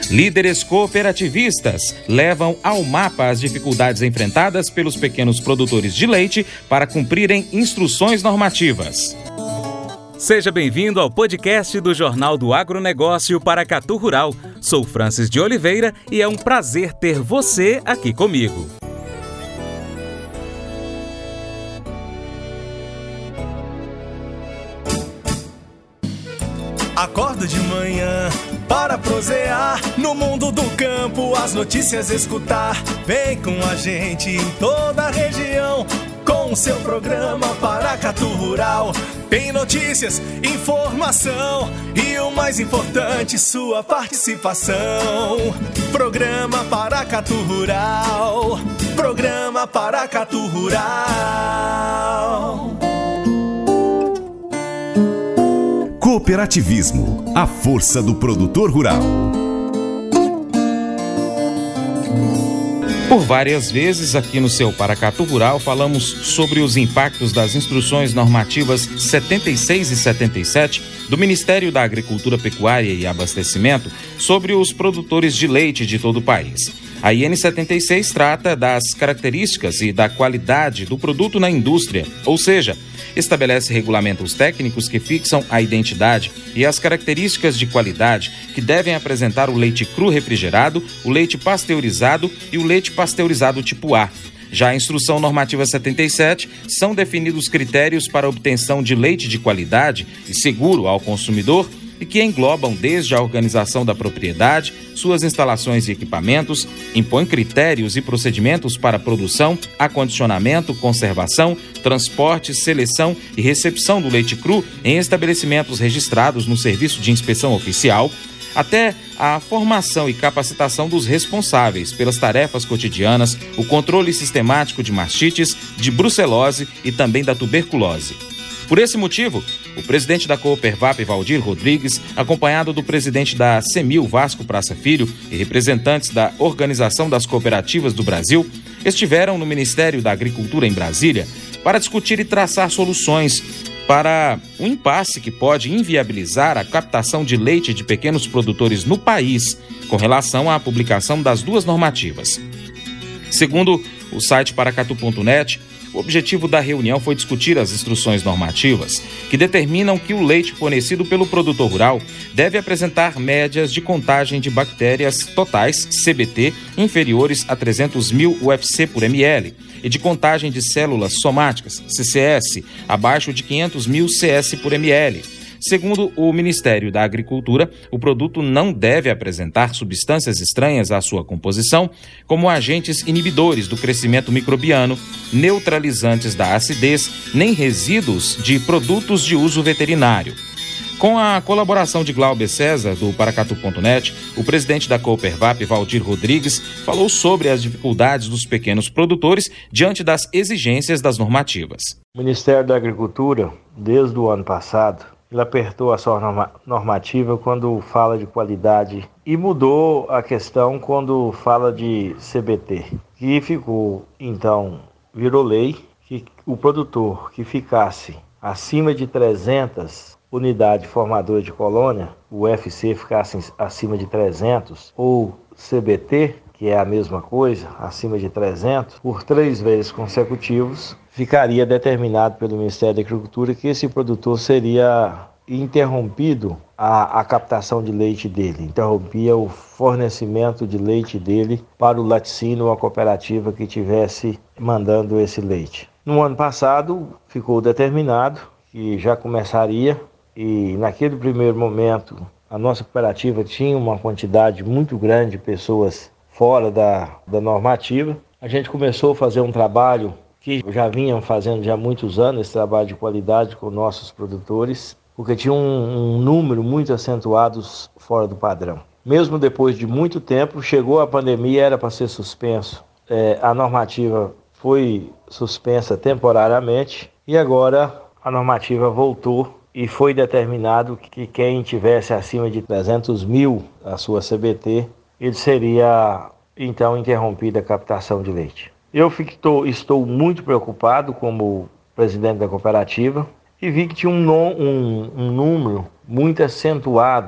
Líderes cooperativistas levam ao mapa as dificuldades enfrentadas pelos pequenos produtores de leite para cumprirem instruções normativas. Seja bem-vindo ao podcast do Jornal do Agronegócio Paracatu Rural. Sou Francis de Oliveira e é um prazer ter você aqui comigo. Acordo de manhã para prosear no mundo do campo, as notícias escutar. Vem com a gente em toda a região com o seu programa Paracatu Rural. Tem notícias, informação e o mais importante, sua participação. Programa Paracatu Rural. Programa Paracatu Rural. Cooperativismo, a força do produtor rural. Por várias vezes aqui no seu Paracatu Rural falamos sobre os impactos das instruções normativas 76 e 77 do Ministério da Agricultura, Pecuária e Abastecimento sobre os produtores de leite de todo o país. A IN 76 trata das características e da qualidade do produto na indústria, ou seja, estabelece regulamentos técnicos que fixam a identidade e as características de qualidade que devem apresentar o leite cru refrigerado, o leite pasteurizado e o leite pasteurizado tipo A. Já a Instrução Normativa 77 são definidos critérios para a obtenção de leite de qualidade e seguro ao consumidor e que englobam desde a organização da propriedade, suas instalações e equipamentos, impõem critérios e procedimentos para produção, acondicionamento, conservação, transporte, seleção e recepção do leite cru em estabelecimentos registrados no Serviço de Inspeção Oficial, até a formação e capacitação dos responsáveis pelas tarefas cotidianas, o controle sistemático de mastites, de brucelose e também da tuberculose. Por esse motivo, o presidente da Coopervap, Valdir Rodrigues, acompanhado do presidente da CEMIL, Vasco Praça Filho, e representantes da Organização das Cooperativas do Brasil, estiveram no Ministério da Agricultura em Brasília para discutir e traçar soluções para um impasse que pode inviabilizar a captação de leite de pequenos produtores no país com relação à publicação das duas normativas. Segundo o site paracatu.net, o objetivo da reunião foi discutir as instruções normativas que determinam que o leite fornecido pelo produtor rural deve apresentar médias de contagem de bactérias totais, CBT, inferiores a 300 mil UFC por ml e de contagem de células somáticas, CCS, abaixo de 500 mil CS por ml. Segundo o Ministério da Agricultura, o produto não deve apresentar substâncias estranhas à sua composição, como agentes inibidores do crescimento microbiano, neutralizantes da acidez, nem resíduos de produtos de uso veterinário. Com a colaboração de Glauber César, do Paracatu.net, o presidente da Coopervap, Valdir Rodrigues, falou sobre as dificuldades dos pequenos produtores diante das exigências das normativas. O Ministério da Agricultura, desde o ano passado, ele apertou a sua normativa quando fala de qualidade e mudou a questão quando fala de CBT, que ficou, então, virou lei, que o produtor que ficasse acima de 300 unidades formadoras de colônia, o UFC ficasse acima de 300, ou CBT, que é a mesma coisa, acima de 300, por 3 vezes consecutivos, ficaria determinado pelo Ministério da Agricultura que esse produtor seria interrompido a captação de leite dele, interrompia o fornecimento de leite dele para o laticínio ou a cooperativa que estivesse mandando esse leite. No ano passado, ficou determinado que já começaria, e naquele primeiro momento, a nossa cooperativa tinha uma quantidade muito grande de pessoas fora da normativa. A gente começou a fazer um trabalho que já vinham fazendo já há muitos anos, esse trabalho de qualidade com nossos produtores, porque tinha um número muito acentuado fora do padrão. Mesmo depois de muito tempo, chegou a pandemia, era para ser suspenso. A normativa foi suspensa temporariamente e agora a normativa voltou e foi determinado que quem tivesse acima de 300 mil a sua CBT, ele seria então interrompida a captação de leite. Eu estou muito preocupado como presidente da cooperativa e vi que tinha um número muito acentuado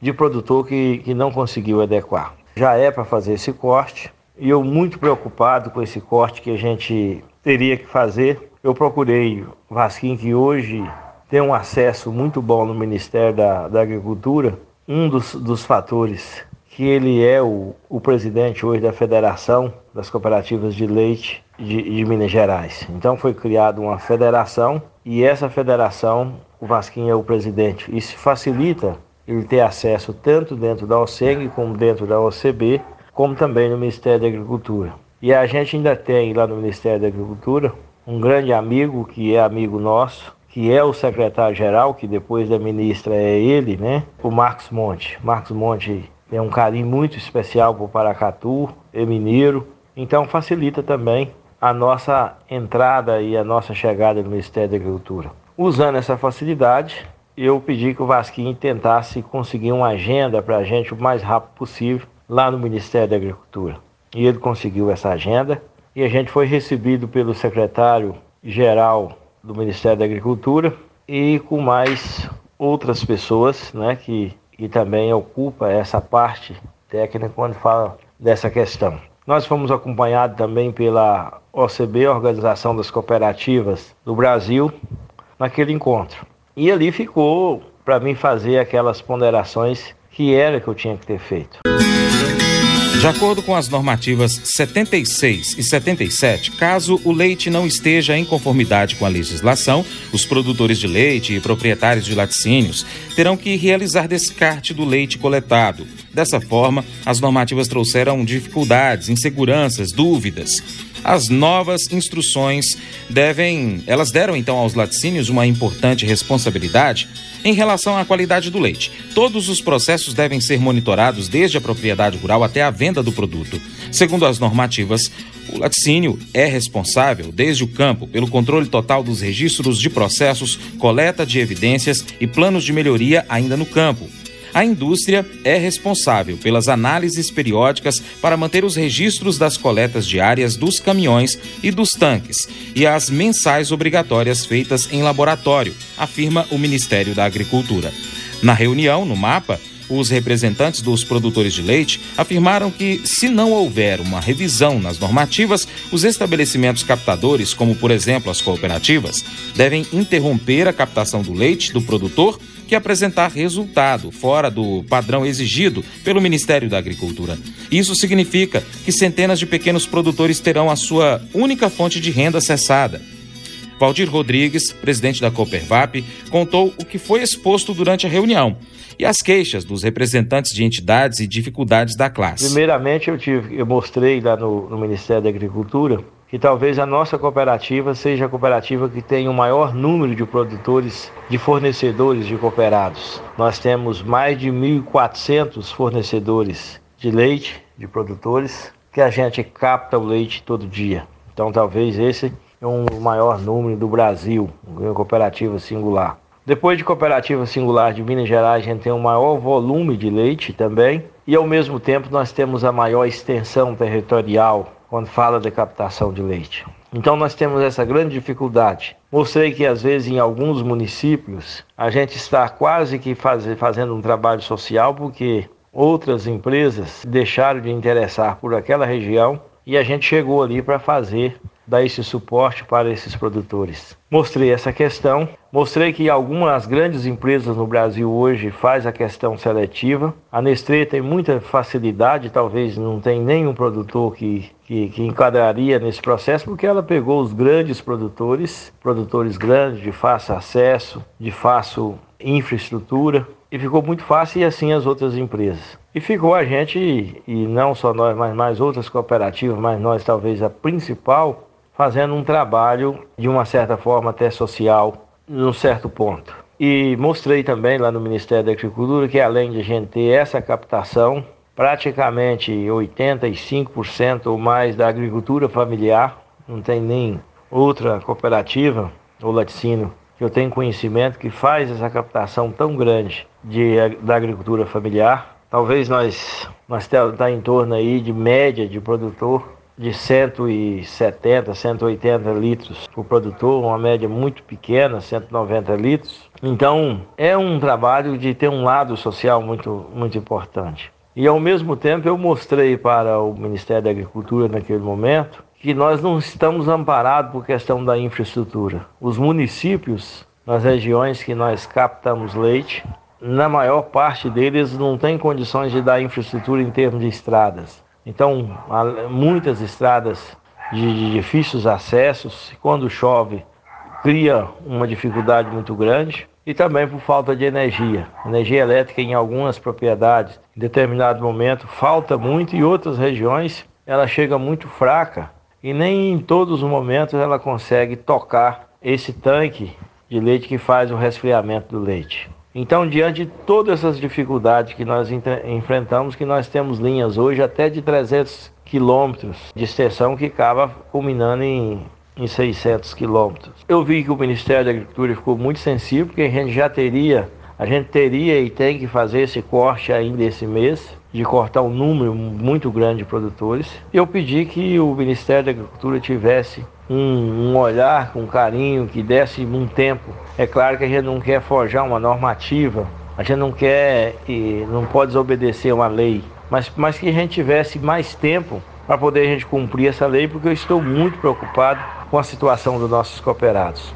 de produtor que não conseguiu adequar. Já é para fazer esse corte e eu muito preocupado com esse corte que a gente teria que fazer. Eu procurei o Vasquinho, que hoje tem um acesso muito bom no Ministério da Agricultura. Um dos fatores que ele é o presidente hoje da Federação das Cooperativas de Leite de Minas Gerais. Então foi criada uma federação e essa federação, o Vasquinho é o presidente. Isso facilita ele ter acesso tanto dentro da OCENG como dentro da OCB, como também no Ministério da Agricultura. E a gente ainda tem lá no Ministério da Agricultura um grande amigo, que é amigo nosso, que é o secretário-geral, que depois da ministra é ele, né? O Marcos Monte. Marcos Monte tem um carinho muito especial por Paracatu, é mineiro, então facilita também a nossa entrada e a nossa chegada no Ministério da Agricultura. Usando essa facilidade, eu pedi que o Vasquinho tentasse conseguir uma agenda para a gente o mais rápido possível lá no Ministério da Agricultura. E ele conseguiu essa agenda e a gente foi recebido pelo secretário-geral do Ministério da Agricultura e com mais outras pessoas, né, que também ocupa essa parte técnica quando fala dessa questão. Nós fomos acompanhados também pela OCB, Organização das Cooperativas do Brasil, naquele encontro. E ali ficou para mim fazer aquelas ponderações que eu tinha que ter feito. De acordo com as normativas 76 e 77, caso o leite não esteja em conformidade com a legislação, os produtores de leite e proprietários de laticínios terão que realizar descarte do leite coletado. Dessa forma, as normativas trouxeram dificuldades, inseguranças, dúvidas. As novas instruções deram então aos laticínios uma importante responsabilidade em relação à qualidade do leite. Todos os processos devem ser monitorados desde a propriedade rural até a venda do produto. Segundo as normativas, o laticínio é responsável, desde o campo, pelo controle total dos registros de processos, coleta de evidências e planos de melhoria ainda no campo. A indústria é responsável pelas análises periódicas para manter os registros das coletas diárias dos caminhões e dos tanques e as mensais obrigatórias feitas em laboratório, afirma o Ministério da Agricultura. Na reunião, no MAPA, os representantes dos produtores de leite afirmaram que, se não houver uma revisão nas normativas, os estabelecimentos captadores, como por exemplo as cooperativas, devem interromper a captação do leite do produtor que apresentar resultado fora do padrão exigido pelo Ministério da Agricultura. Isso significa que centenas de pequenos produtores terão a sua única fonte de renda cessada. Valdir Rodrigues, presidente da Coopervap, contou o que foi exposto durante a reunião e as queixas dos representantes de entidades e dificuldades da classe. Primeiramente, eu mostrei lá no Ministério da Agricultura que talvez a nossa cooperativa seja a cooperativa que tem o maior número de produtores, de fornecedores de cooperados. Nós temos mais de 1.400 fornecedores de leite, de produtores, que a gente capta o leite todo dia. Então talvez esse é o maior número do Brasil, uma cooperativa singular. Depois de cooperativa singular de Minas Gerais, a gente tem o maior volume de leite também e ao mesmo tempo nós temos a maior extensão territorial quando fala de captação de leite. Então nós temos essa grande dificuldade. Mostrei que às vezes em alguns municípios a gente está quase que fazendo um trabalho social porque outras empresas deixaram de interessar por aquela região e a gente chegou ali para dar esse suporte para esses produtores. Mostrei essa questão, mostrei que algumas grandes empresas no Brasil hoje fazem a questão seletiva. A Nestlé tem muita facilidade, talvez não tem nenhum produtor que enquadraria nesse processo, porque ela pegou os grandes produtores grandes, de fácil acesso, de fácil infraestrutura, e ficou muito fácil, e assim as outras empresas. E ficou a gente, e não só nós, mas mais outras cooperativas, mas nós talvez a principal, fazendo um trabalho de uma certa forma até social, num certo ponto. E mostrei também lá no Ministério da Agricultura que além de a gente ter essa captação, praticamente 85% ou mais da agricultura familiar, não tem nem outra cooperativa ou laticínio que eu tenho conhecimento que faz essa captação tão grande da agricultura familiar. Talvez nós está em torno aí de média de produtor de 170, 180 litros por produtor, uma média muito pequena, 190 litros. Então, é um trabalho de ter um lado social muito, muito importante. E, ao mesmo tempo, eu mostrei para o Ministério da Agricultura, naquele momento, que nós não estamos amparados por questão da infraestrutura. Os municípios, nas regiões que nós captamos leite, na maior parte deles não tem condições de dar infraestrutura em termos de estradas. Então, há muitas estradas de difíceis acessos, quando chove, cria uma dificuldade muito grande, e também por falta de energia. Energia elétrica em algumas propriedades, em determinado momento, falta muito, e em outras regiões ela chega muito fraca, e nem em todos os momentos ela consegue tocar esse tanque de leite que faz o resfriamento do leite. Então, diante de todas essas dificuldades que nós enfrentamos, que nós temos linhas hoje até de 300 quilômetros de extensão, que acaba culminando em 600 quilômetros. Eu vi que o Ministério da Agricultura ficou muito sensível, porque a gente teria e tem que fazer esse corte ainda esse mês, de cortar um número muito grande de produtores. Eu pedi que o Ministério da Agricultura tivesse um olhar com carinho, que desse um tempo. É claro que a gente não quer forjar uma normativa, a gente não quer e não pode desobedecer uma lei, mas que a gente tivesse mais tempo para poder a gente cumprir essa lei, porque eu estou muito preocupado com a situação dos nossos cooperados.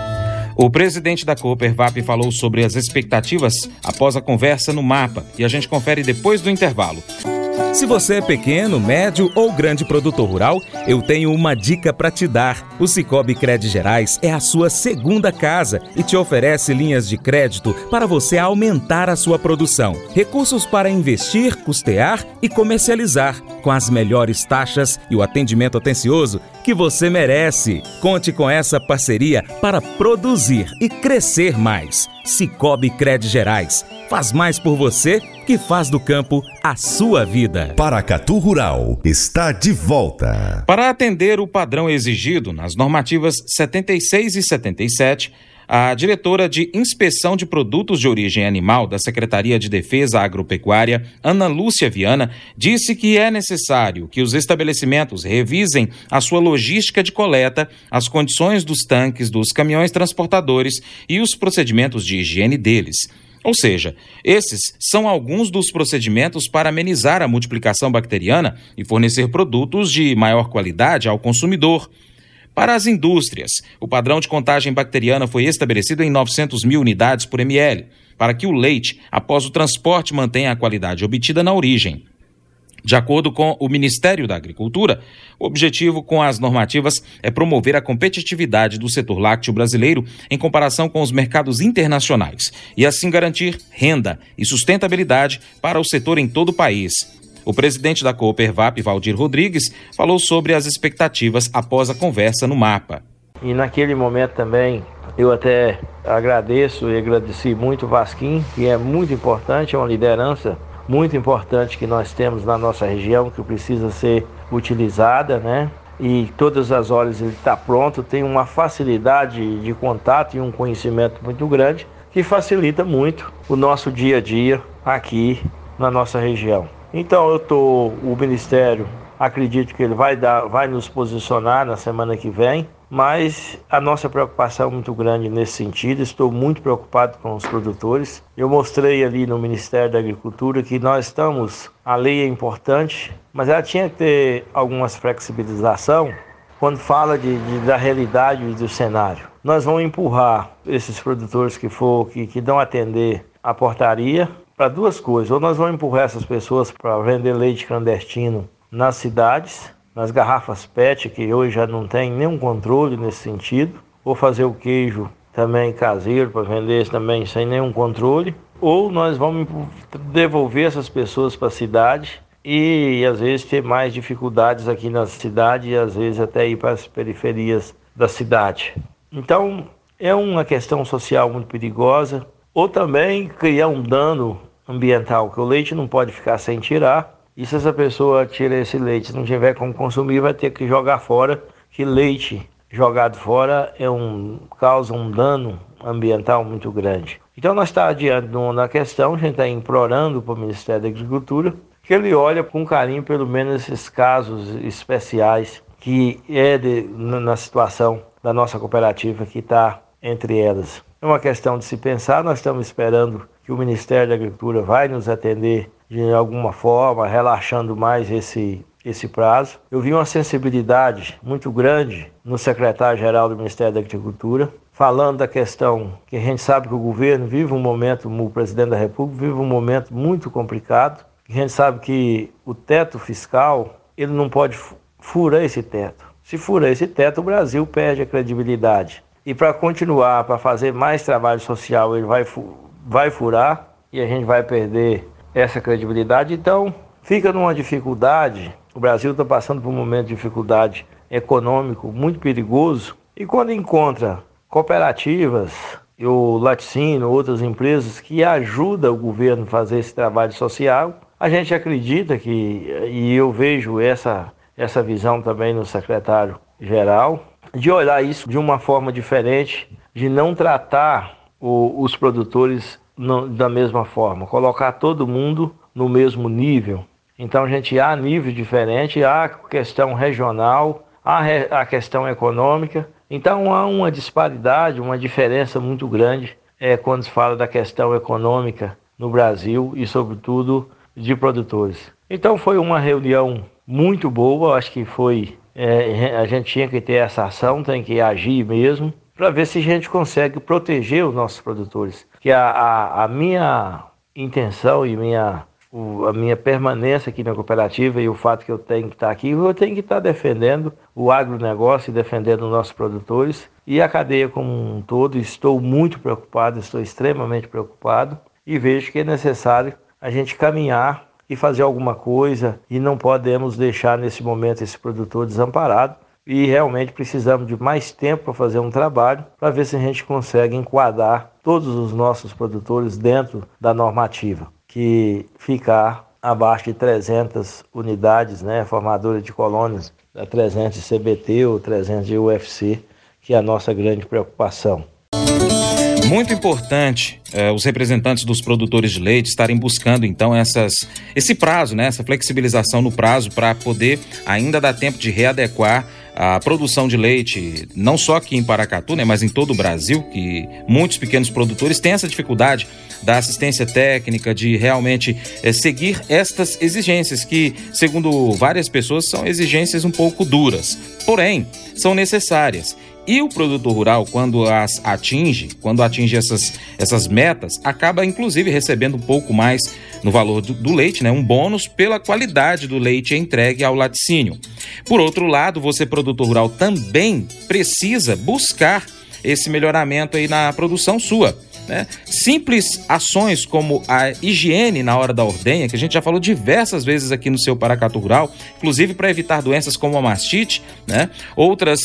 O presidente da Coopervap falou sobre as expectativas após a conversa no Mapa, e a gente confere depois do intervalo. Se você é pequeno, médio ou grande produtor rural, eu tenho uma dica para te dar. O Sicoob Cred Gerais é a sua segunda casa e te oferece linhas de crédito para você aumentar a sua produção. Recursos para investir, custear e comercializar, com as melhores taxas e o atendimento atencioso que você merece. Conte com essa parceria para produzir e crescer mais. Sicoob Cred Gerais. Faz mais por você, que faz do campo a sua vida. Paracatu Rural está de volta. Para atender o padrão exigido nas normativas 76 e 77, a diretora de Inspeção de Produtos de Origem Animal da Secretaria de Defesa Agropecuária, Ana Lúcia Viana, disse que é necessário que os estabelecimentos revisem a sua logística de coleta, as condições dos tanques, dos caminhões transportadores e os procedimentos de higiene deles. Ou seja, esses são alguns dos procedimentos para amenizar a multiplicação bacteriana e fornecer produtos de maior qualidade ao consumidor. Para as indústrias, o padrão de contagem bacteriana foi estabelecido em 900 mil unidades por ml, para que o leite, após o transporte, mantenha a qualidade obtida na origem. De acordo com o Ministério da Agricultura, o objetivo com as normativas é promover a competitividade do setor lácteo brasileiro em comparação com os mercados internacionais e, assim, garantir renda e sustentabilidade para o setor em todo o país. O presidente da Coopervap, Valdir Rodrigues, falou sobre as expectativas após a conversa no Mapa. E naquele momento também eu até agradeço e agradeci muito o Vasquim, que é muito importante, é uma liderança muito importante que nós temos na nossa região, que precisa ser utilizada, né? E todas as horas ele está pronto, tem uma facilidade de contato e um conhecimento muito grande, que facilita muito o nosso dia a dia aqui na nossa região. Então o Ministério, acredito que ele vai nos posicionar na semana que vem, mas a nossa preocupação é muito grande nesse sentido. Estou muito preocupado com os produtores. Eu mostrei ali no Ministério da Agricultura que nós estamos, a lei é importante, mas ela tinha que ter algumas flexibilização quando fala da realidade e do cenário. Nós vamos empurrar esses produtores que não atender a portaria para duas coisas: ou nós vamos empurrar essas pessoas para vender leite clandestino nas cidades, nas garrafas PET, que hoje já não tem nenhum controle nesse sentido, ou fazer o queijo também caseiro para vender também sem nenhum controle, ou nós vamos devolver essas pessoas para a cidade e às vezes ter mais dificuldades aqui na cidade e às vezes até ir para as periferias da cidade. Então é uma questão social muito perigosa, ou também criar um dano ambiental, que o leite não pode ficar sem tirar. E se essa pessoa tira esse leite, se não tiver como consumir, vai ter que jogar fora, que leite jogado fora causa um dano ambiental muito grande. Então nós estamos adiante na questão, a gente está implorando para o Ministério da Agricultura que ele olha com carinho pelo menos esses casos especiais que na situação da nossa cooperativa que está entre elas. É uma questão de se pensar, nós estamos esperando que o Ministério da Agricultura vai nos atender de alguma forma, relaxando mais esse prazo. Eu vi uma sensibilidade muito grande no secretário-geral do Ministério da Agricultura, falando da questão que a gente sabe que o governo vive um momento, o presidente da República vive um momento muito complicado. A gente sabe que o teto fiscal, ele não pode furar esse teto. Se furar esse teto, o Brasil perde a credibilidade. E para continuar, para fazer mais trabalho social, ele vai furar e a gente vai perder essa credibilidade. Então, fica numa dificuldade. O Brasil está passando por um momento de dificuldade econômico muito perigoso. E quando encontra cooperativas, o Laticínio, outras empresas que ajudam o governo a fazer esse trabalho social, a gente acredita que, e eu vejo essa visão também no secretário-geral, de olhar isso de uma forma diferente, de não tratar os produtores da mesma forma, colocar todo mundo no mesmo nível. Então a gente há níveis diferentes, há a questão regional, há a questão econômica. Então há uma disparidade, uma diferença muito grande quando se fala da questão econômica no Brasil e sobretudo de produtores. Então foi uma reunião muito boa, acho que a gente tinha que ter essa ação, tem que agir mesmo, para ver se a gente consegue proteger os nossos produtores. Que a minha intenção e a minha permanência aqui na cooperativa e o fato que eu tenho que estar aqui, eu tenho que estar defendendo o agronegócio e defendendo os nossos produtores e a cadeia como um todo. Estou muito preocupado, estou extremamente preocupado e vejo que é necessário a gente caminhar e fazer alguma coisa e não podemos deixar nesse momento esse produtor desamparado e realmente precisamos de mais tempo para fazer um trabalho para ver se a gente consegue enquadrar todos os nossos produtores dentro da normativa, que ficar abaixo de 300 unidades, formadora de colônias, 300 de CBT ou 300 de UFC, que é a nossa grande preocupação. Muito importante os representantes dos produtores de leite estarem buscando, então, esse prazo, essa flexibilização no prazo para poder ainda dar tempo de readequar a produção de leite, não só aqui em Paracatu, mas em todo o Brasil, que muitos pequenos produtores têm essa dificuldade da assistência técnica, de realmente seguir estas exigências que, segundo várias pessoas, são exigências um pouco duras, porém, são necessárias. E o produtor rural, quando atinge essas metas, acaba inclusive recebendo um pouco mais no valor do leite, um bônus pela qualidade do leite entregue ao laticínio. Por outro lado, você, produtor rural, também precisa buscar esse melhoramento aí na produção sua. Simples ações como a higiene na hora da ordenha, que a gente já falou diversas vezes aqui no seu Paracatu Rural, inclusive para evitar doenças como a mastite, Outras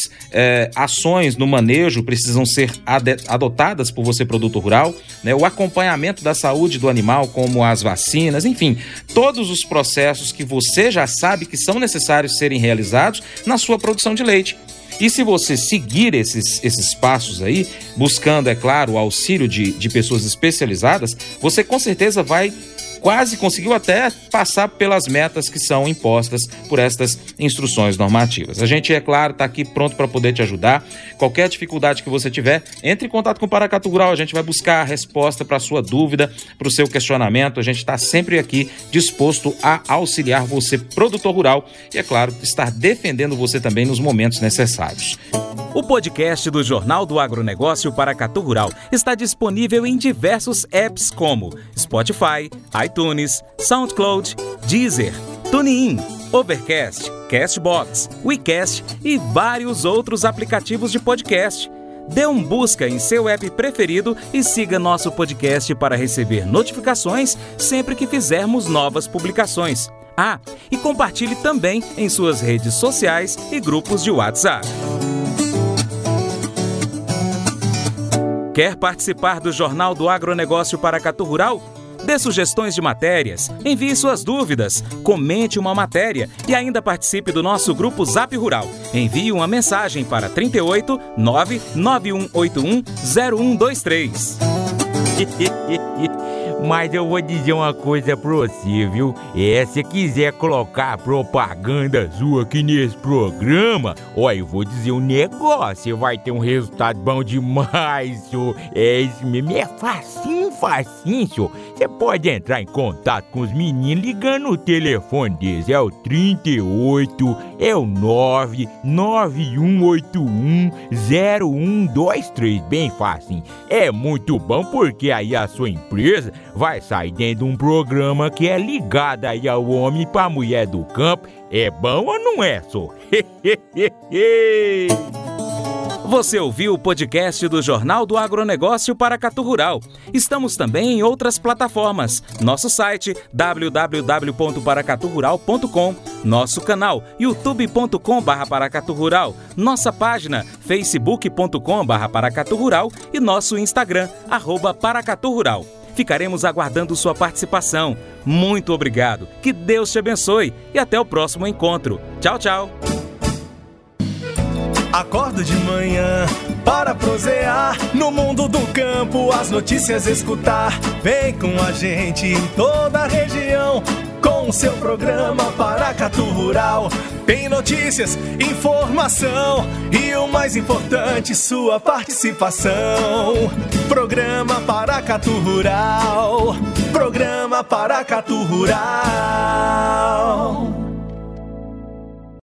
ações no manejo precisam ser adotadas por você, produtor rural, O acompanhamento da saúde do animal, como as vacinas, enfim, todos os processos que você já sabe que são necessários serem realizados na sua produção de leite. E se você seguir esses passos aí, buscando, é claro, o auxílio de pessoas especializadas, você com certeza vai quase conseguiu até passar pelas metas que são impostas por estas instruções normativas. A gente, é claro, está aqui pronto para poder te ajudar. Qualquer dificuldade que você tiver, entre em contato com o Paracatu Rural. A gente vai buscar a resposta para a sua dúvida, para o seu questionamento. A gente está sempre aqui disposto a auxiliar você, produtor rural, e, é claro, estar defendendo você também nos momentos necessários. O podcast do Jornal do Agronegócio Paracatu Rural está disponível em diversos apps como Spotify, iTunes, SoundCloud, Deezer, TuneIn, Overcast, Castbox, WeCast e vários outros aplicativos de podcast. Dê um busca em seu app preferido e siga nosso podcast para receber notificações sempre que fizermos novas publicações. E compartilhe também em suas redes sociais e grupos de WhatsApp. Quer participar do Jornal do Agronegócio Paracatu Rural? Dê sugestões de matérias, envie suas dúvidas, comente uma matéria e ainda participe do nosso grupo Zap Rural. Envie uma mensagem para 38 99181 0123. Mas eu vou dizer uma coisa pra você, viu? Se quiser colocar propaganda sua aqui nesse programa, olha, eu vou dizer um negócio, você vai ter um resultado bom demais, senhor. Isso mesmo, é facinho, senhor. Você pode entrar em contato com os meninos ligando o telefone deles, é o 38, é o 991810123, bem facinho. É muito bom porque aí a sua empresa vai sair dentro de um programa que é ligado aí ao homem pra mulher do campo. É bom ou não é, só? Você ouviu o podcast do Jornal do Agronegócio Paracatu Rural. Estamos também em outras plataformas. Nosso site www.paracaturural.com, nosso canal youtube.com/Paracatu Rural, nossa página facebook.com/Paracatu Rural e nosso Instagram @Paracatu Rural. Ficaremos aguardando sua participação. Muito obrigado, que Deus te abençoe e até o próximo encontro. Tchau, tchau. Acordo de manhã para prosear no mundo do campo, as notícias escutar. Vem com a gente em toda a região com o seu programa Paracatu Rural. Tem notícias, informação e o mais importante, sua participação. Programa Paracatu Rural. Programa Paracatu Rural.